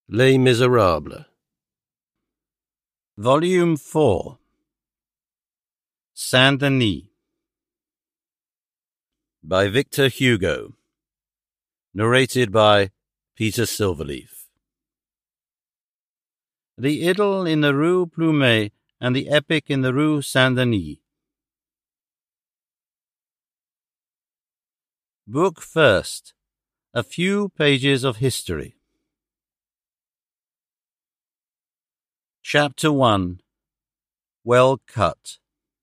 Les Miserables. Volume 4. Saint-Denis. By Victor Hugo. Narrated by Peter Silverleaf. The idyll in the Rue Plumet and the epic in the Rue Saint-Denis. Book first. A few pages of history. Chapter 1. Well Cut.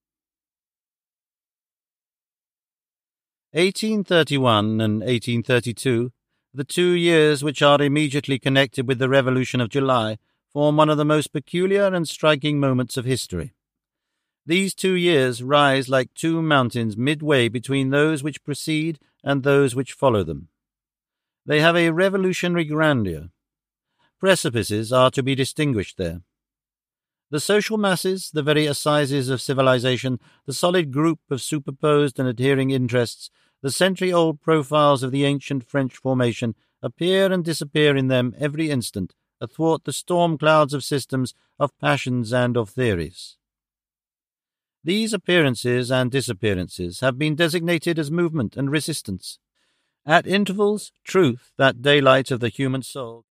1831 and 1832, the 2 years which are immediately connected with the Revolution of July, form one of the most peculiar and striking moments of history. These 2 years rise like 2 mountains midway between those which precede and those which follow them. They have a revolutionary grandeur. Precipices are to be distinguished there. The social masses, the very assizes of civilization, the solid group of superposed and adhering interests, the century-old profiles of the ancient French formation appear and disappear in them every instant, athwart the storm clouds of systems, of passions, and of theories. These appearances and disappearances have been designated as movement and resistance. At intervals, truth, that daylight of the human soul,